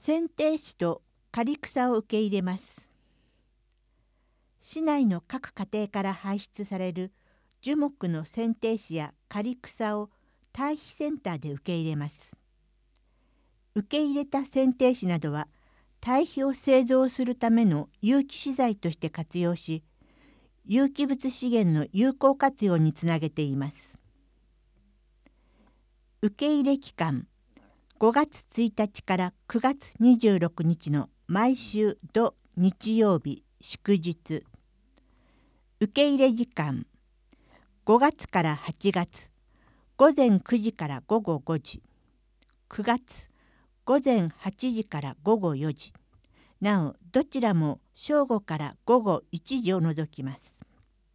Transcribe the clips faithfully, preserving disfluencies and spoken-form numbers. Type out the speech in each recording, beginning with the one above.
剪定枝と刈草を受け入れます。市内の各家庭から排出される樹木の剪定枝や刈草を堆肥センターで受け入れます。受け入れた剪定枝などは堆肥を製造するための有機資材として活用し、有機物資源の有効活用につなげています。受け入れ期間ごがつついたちからくがつにじゅうろくにちの毎週土日曜日祝日。受け入れ時間ごがつからはちがつごぜんくじからごごごじ、くがつごぜんはちじからごごよじ。なおどちらも正午からごごいちじを除きます。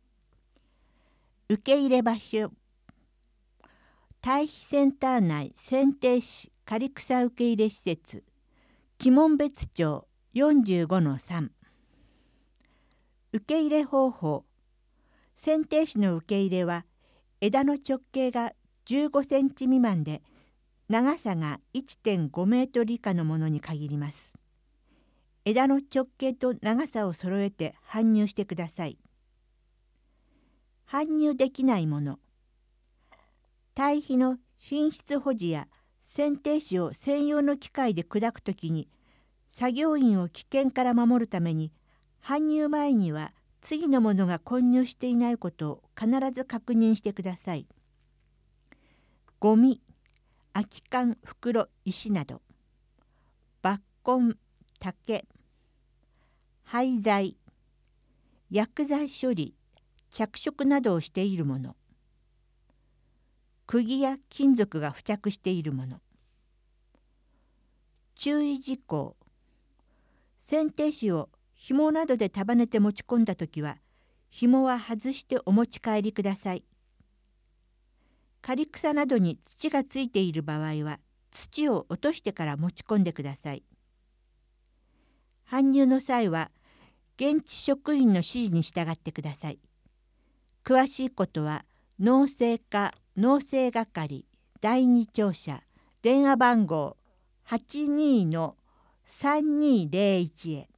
受け入れ場所堆肥センター内剪定枝刈草受け入れ施設鬼門別町 よんじゅうごのさん。 受け入れ方法剪定枝の受け入れは枝の直径がじゅうごセンチ未満で長さが いってんごメートル以下のものに限ります。枝の直径と長さを揃えて搬入してください。搬入できないもの堆肥の品質保持や剪定枝を専用の機械で砕くときに作業員を危険から守るために搬入前には次のものが混入していないことを必ず確認してください。ゴミ、空き缶、袋、石など、抜根、竹、廃材、薬剤処理、着色などをしているもの、釘や金属が付着しているもの。注意事項剪定枝を紐などで束ねて持ち込んだときは紐は外してお持ち帰りください。刈草などに土がついている場合は土を落としてから持ち込んでください。搬入の際は現地職員の指示に従ってください。詳しいことは農政課農政係だいに庁舎電話番号 はちにーのさんにーぜろいち へ。